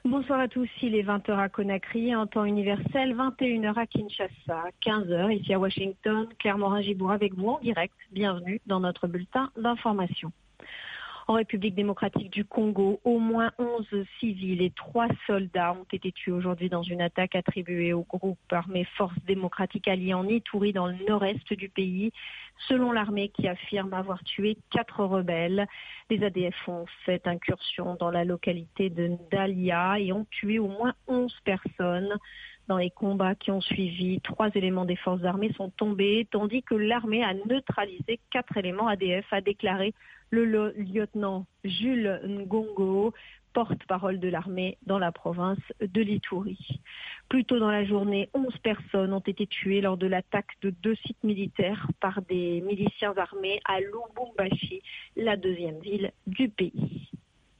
Bonsoir à tous, il est 20h à Conakry, en temps universel, 21h à Kinshasa, 15h ici à Washington. Claire Morin-Gibour avec vous en direct. Bienvenue dans notre bulletin d'information. En République démocratique du Congo, au moins 11 civils et 3 soldats ont été tués aujourd'hui dans une attaque attribuée au groupe armé Forces démocratiques alliées en Ituri dans le nord-est du pays. Selon l'armée qui affirme avoir tué 4 rebelles, les ADF ont fait incursion dans la localité de Ndalia et ont tué au moins 11 personnes. Dans les combats qui ont suivi, 3 éléments des forces armées sont tombés, tandis que l'armée a neutralisé 4 éléments ADF, a déclaré le lieutenant Jules Ngongo, porte-parole de l'armée dans la province de l'Ituri. Plus tôt dans la journée, 11 personnes ont été tuées lors de l'attaque de 2 sites militaires par des miliciens armés à Lubumbashi, la deuxième ville du pays.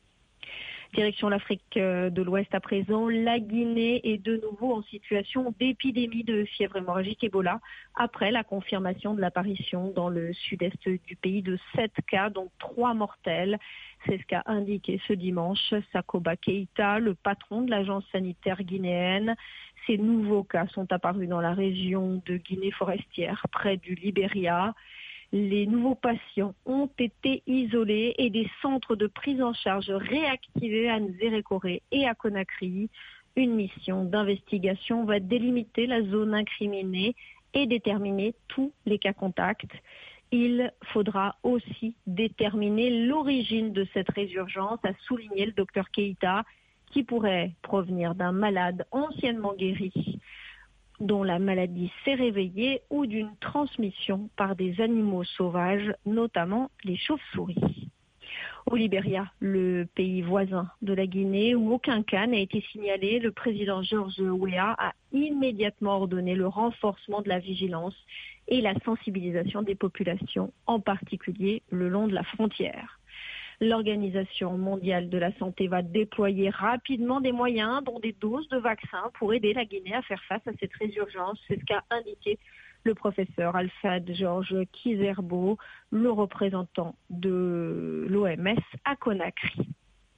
Direction l'Afrique de l'Ouest à présent, la Guinée est de nouveau en situation d'épidémie de fièvre hémorragique Ebola après la confirmation de l'apparition dans le sud-est du pays de 7 cas, dont 3 mortels. C'est ce qu'a indiqué ce dimanche Sakoba Keïta, le patron de l'agence sanitaire guinéenne. Ces nouveaux cas sont apparus dans la région de Guinée forestière, près du Libéria. Les nouveaux patients ont été isolés et des centres de prise en charge réactivés à Nzérékoré et à Conakry. Une mission d'investigation va délimiter la zone incriminée et déterminer tous les cas contacts. Il faudra aussi déterminer l'origine de cette résurgence, a souligné le docteur Keïta, qui pourrait provenir d'un malade anciennement guéri dont la maladie s'est réveillée ou d'une transmission par des animaux sauvages, notamment les chauves-souris. Au Libéria, le pays voisin de la Guinée, où aucun cas n'a été signalé, le président George Weah a immédiatement ordonné le renforcement de la vigilance et la sensibilisation des populations, en particulier le long de la frontière. L'Organisation mondiale de la santé va déployer rapidement des moyens, dont des doses de vaccins, pour aider la Guinée à faire face à cette résurgence. C'est ce qu'a indiqué le professeur Alfred Georges Kizerbo, le représentant de l'OMS à Conakry.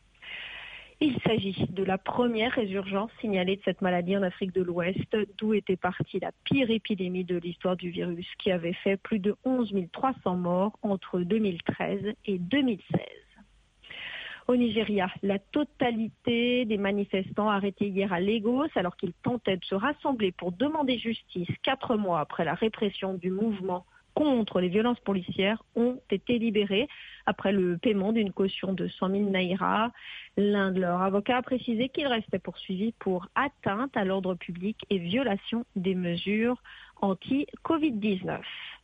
Il s'agit de la première résurgence signalée de cette maladie en Afrique de l'Ouest, d'où était partie la pire épidémie de l'histoire du virus, qui avait fait plus de 11 300 morts entre 2013 et 2016. Au Nigeria, la totalité des manifestants arrêtés hier à Lagos, alors qu'ils tentaient de se rassembler pour demander justice 4 mois après la répression du mouvement contre les violences policières, ont été libérés après le paiement d'une caution de 100 000 naira. L'un de leurs avocats a précisé qu'il restait poursuivi pour atteinte à l'ordre public et violation des mesures anti-Covid-19.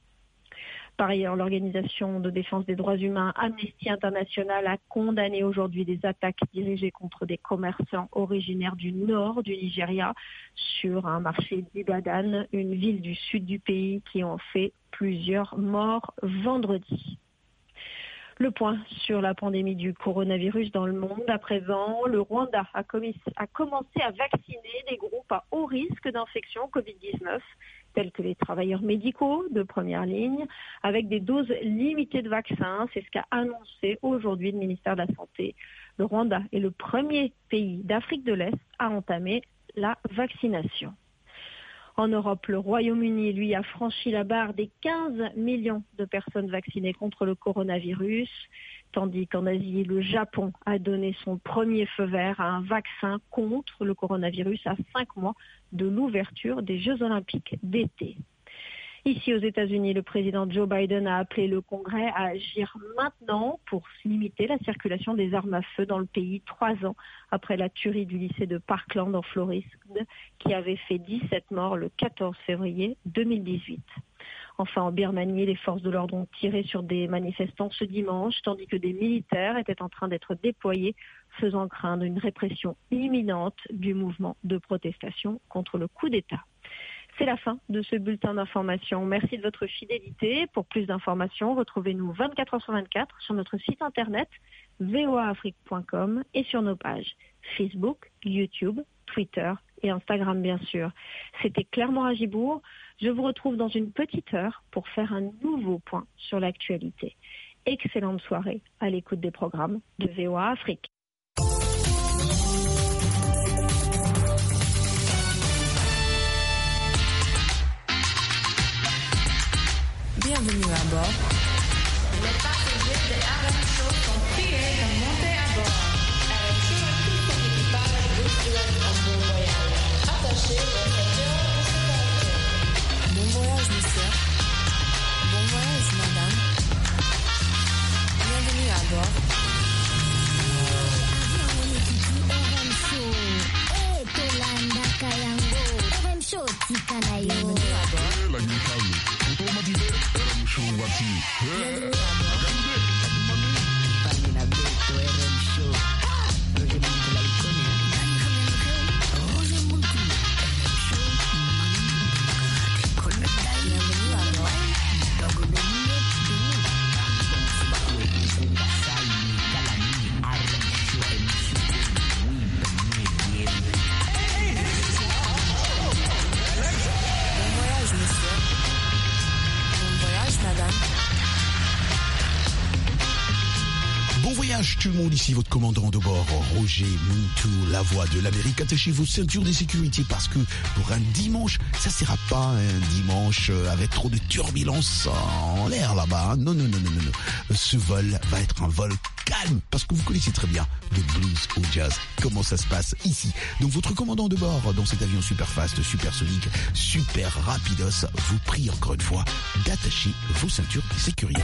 Par ailleurs, l'organisation de défense des droits humains Amnesty International a condamné aujourd'hui des attaques dirigées contre des commerçants originaires du nord du Nigeria sur un marché d'Ibadan, une ville du sud du pays, qui ont fait plusieurs morts vendredi. Le point sur la pandémie du coronavirus dans le monde. À présent, le Rwanda a commencé à vacciner des groupes à haut risque d'infection Covid-19, tels que les travailleurs médicaux de première ligne, avec des doses limitées de vaccins. C'est ce qu'a annoncé aujourd'hui le ministère de la Santé. Le Rwanda est le premier pays d'Afrique de l'Est à entamer la vaccination. En Europe, le Royaume-Uni, lui, a franchi la barre des 15 millions de personnes vaccinées contre le coronavirus, tandis qu'en Asie, le Japon a donné son premier feu vert à un vaccin contre le coronavirus à 5 mois de l'ouverture des Jeux Olympiques d'été. Ici aux États-Unis, le président Joe Biden a appelé le Congrès à agir maintenant pour limiter la circulation des armes à feu dans le pays 3 ans après la tuerie du lycée de Parkland en Floride qui avait fait 17 morts le 14 février 2018. Enfin, en Birmanie, les forces de l'ordre ont tiré sur des manifestants ce dimanche, tandis que des militaires étaient en train d'être déployés, faisant craindre une répression imminente du mouvement de protestation contre le coup d'État. C'est la fin de ce bulletin d'information. Merci de votre fidélité. Pour plus d'informations, retrouvez-nous 24h sur 24 sur notre site internet voaafrique.com et sur nos pages Facebook, YouTube, Twitter et Instagram bien sûr. C'était Claire Morin-Gibour. Je vous retrouve dans une petite heure pour faire un nouveau point sur l'actualité. Excellente soirée à l'écoute des programmes de VOA Afrique. Bienvenue à bord. Les passagers de RM Show sont priés de monter à bord. RM Show et tout son équipage vous souhaitent un bon voyage. Attachez vos ceintures de sécurité. Bon voyage, monsieur. Bon voyage, madame. Bienvenue à bord. Bienvenue à bord. Tout le monde, ici votre commandant de bord, Roger Muntu, la voix de l'Amérique. Attachez vos ceintures de sécurité parce que pour un dimanche, ça sera pas un dimanche avec trop de turbulences en l'air là-bas. Non. Ce vol va être un vol calme parce que vous connaissez très bien le blues au jazz. Comment ça se passe ici. Donc votre commandant de bord dans cet avion super fast, super sonique, super rapidos vous prie encore une fois d'attacher vos ceintures de sécurité.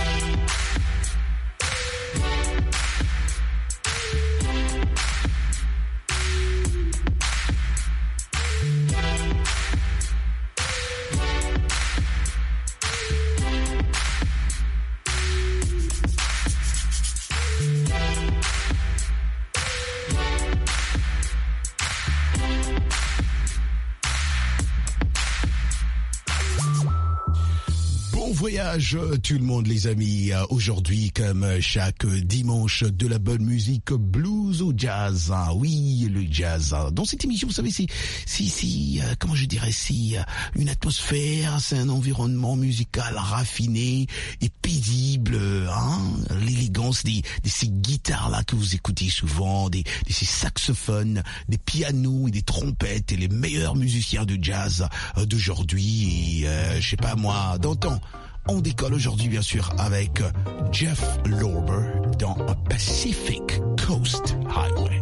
Voyage tout le monde les amis, aujourd'hui comme chaque dimanche de la bonne musique blues au jazz, oui le jazz. Dans cette émission vous savez c'est comment je dirais, c'est une atmosphère, c'est un environnement musical raffiné et paisible, l'élégance de ces guitares là que vous écoutez souvent, de ces saxophones, des pianos et des trompettes et les meilleurs musiciens de jazz d'aujourd'hui et je sais pas moi d'antan. On décolle aujourd'hui bien sûr avec Jeff Lorber dans Pacific Coast Highway.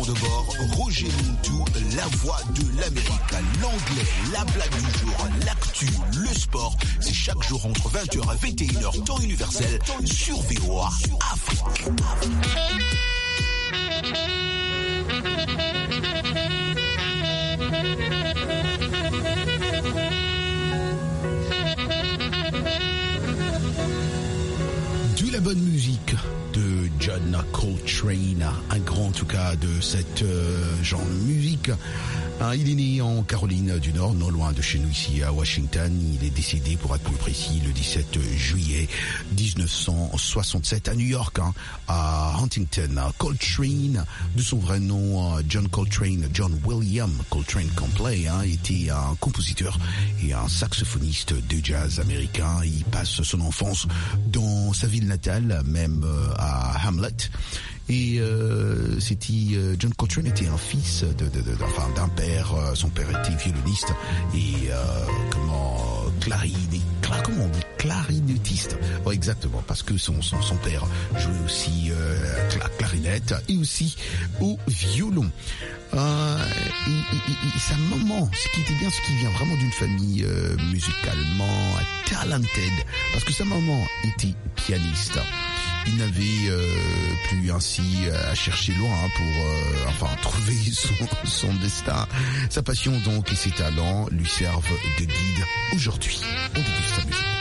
de bord, Roger Montou, la voix de l'Amérique, l'anglais, la blague du jour, l'actu, le sport. C'est chaque jour entre 20h et 21h, temps universel, sur VOA Afrique. De la bonne musique de John Coltrane, un grand en tout cas de cette genre de musique. Il est né en Caroline du Nord, non loin de chez nous ici à Washington. Il est décédé, pour être plus précis, le 17 juillet 1967 à New York, à Huntington. Coltrane, de son vrai nom John Coltrane, John William Coltrane Complet, était un compositeur et un saxophoniste de jazz américain. Il passe son enfance dans sa ville natale, même à Hamlet. Et John Coltrane était un fils d'un père. Son père était violoniste et clarinettiste. Ouais, exactement, parce que son père jouait aussi clarinette et aussi au violon. Et sa maman, ce qui était bien, c'est qu'il vient vraiment d'une famille musicalement talented, parce que sa maman était pianiste. Il n'avait plus ainsi à chercher loin pour trouver son destin. Sa passion donc et ses talents lui servent de guide. Aujourd'hui, on déguste sa musique.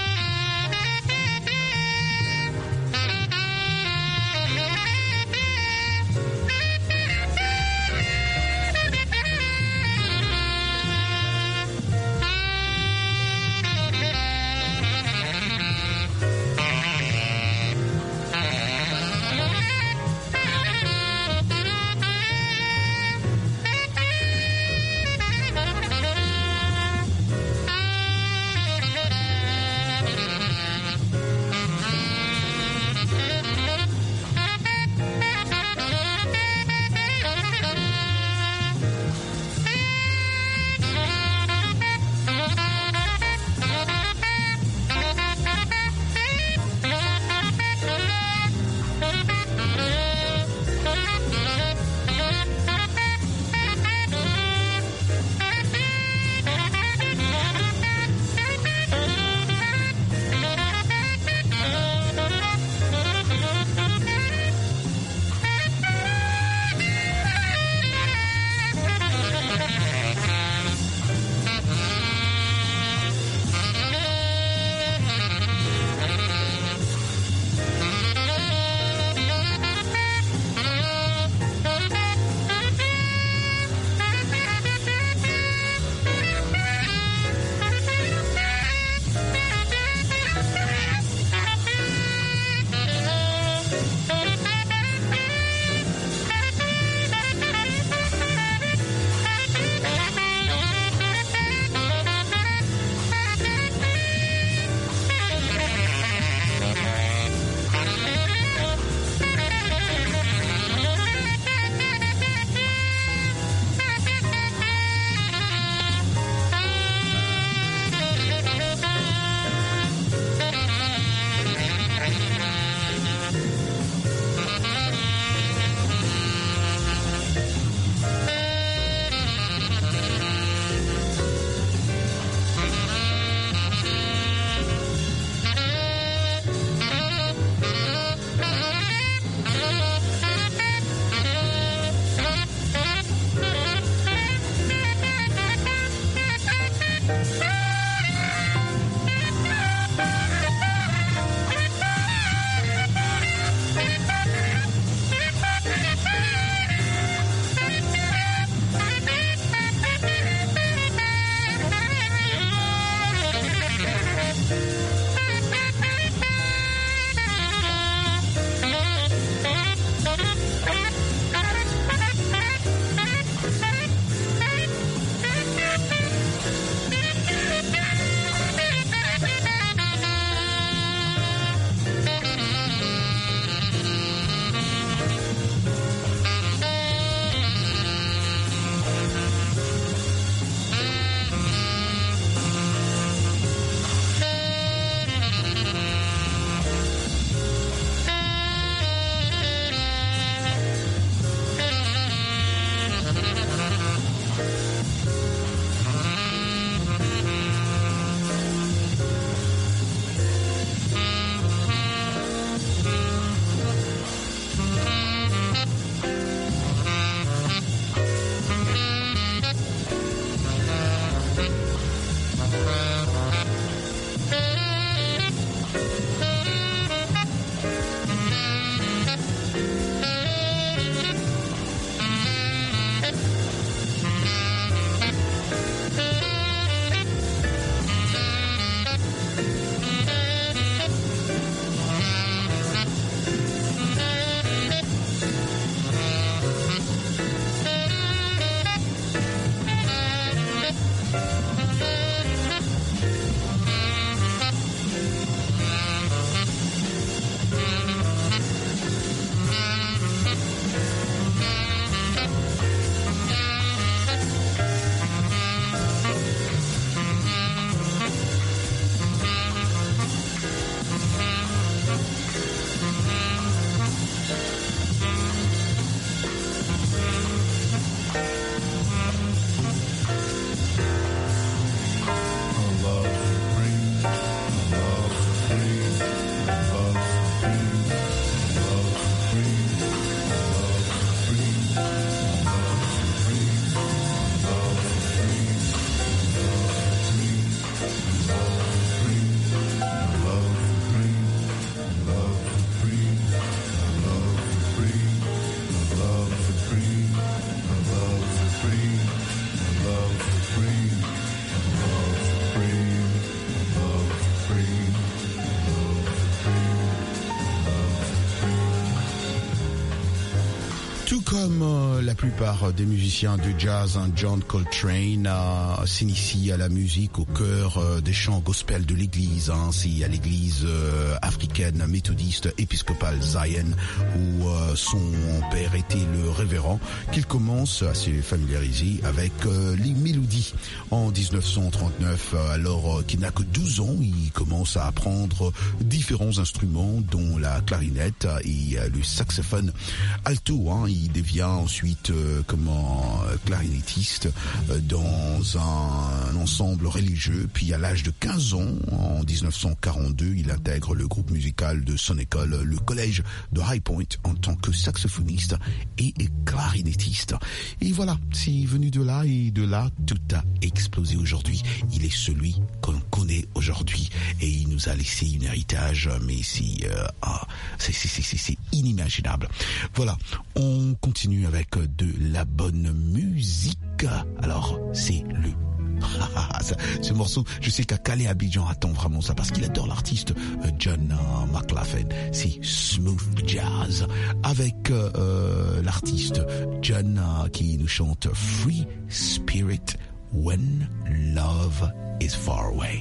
Tout comme la plupart des musiciens de jazz, John Coltrane s'initie à la musique au cœur des chants gospel de l'église. C'est à l'église africaine méthodiste épiscopale Zion où son père était le révérend qu'il commence à se familiariser avec les mélodies. En 1939, alors qu'il n'a que 12 ans, il commence à apprendre différents instruments dont la clarinette et le saxophone alto. Il devient ensuite clarinettiste dans un ensemble religieux. Puis à l'âge de 15 ans, en 1942, il intègre le groupe musical de son école, le collège de High Point, en tant que saxophoniste et clarinettiste. Et voilà, c'est venu de là et de là, tout a explosé aujourd'hui. Il est celui qu'on connaît aujourd'hui et il nous a laissé un héritage, mais c'est inimaginable. Voilà, on continue avec de la bonne musique. Alors, c'est ce morceau, je sais qu'à Calais Abidjan attend vraiment ça parce qu'il adore l'artiste John McLaughlin. C'est Smooth Jazz avec l'artiste John qui nous chante Free Spirit When Love is Far Away.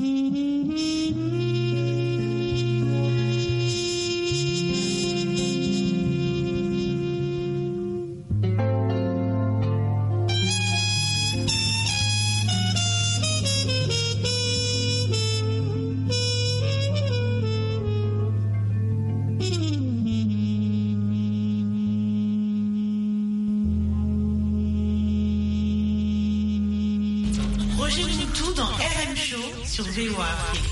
Roger tout dans RM Show sur VOA Afrique.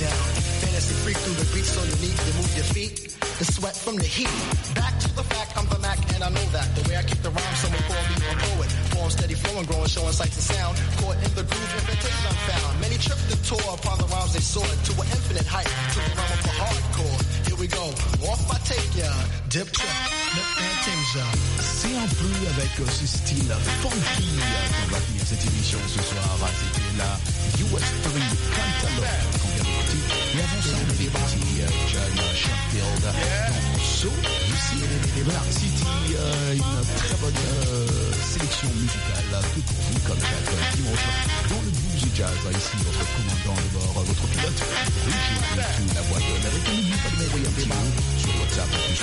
The sweat from the heat. Back to the fact I'm the Mac, and I know that. The way I keep the rhyme, someone call me a poet. Form steady flowing, growing, showing sights and sound. Caught in the groove, invitation unfound. Many tripped the tour upon the rhymes they soared to an infinite height, to the realm of the hardcore. Here we go, off I take ya, dip trip, lip fantasia. C'est un peu avec ce style funky qu'on va finir cette émission ce soir. C'était la US3 Cantaloupe qu'on vient d'écouter. Et avant ça, on avait écouté John Sheffield dans So ici. Voilà, c'était une très bonne sélection musicale que pour vous, comme chaque dimanche, dans le blues et jazz. Ici, votre commandant de bord, votre pilote, Roger, la voix de l'Amérique. N'oubliez pas de m'envoyer un petit mot sur WhatsApp, plus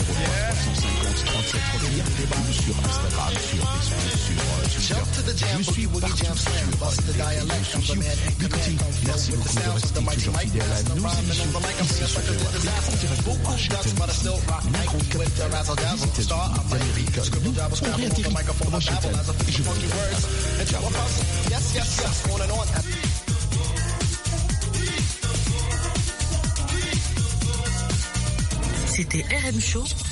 1 703 350 37 ou sur Instagram, sur Facebook, sur Twitter. Je suis partout sur les réseaux sociaux. Écoutez, merci beaucoup de rester toujours fidèle à nos émissions ici sur VOA. On dirait beaucoup Washington, la grande capitale des États-Unis d'Amérique. Nous, on réatterrit à Washington et je vous dis ciao. C'était RM Show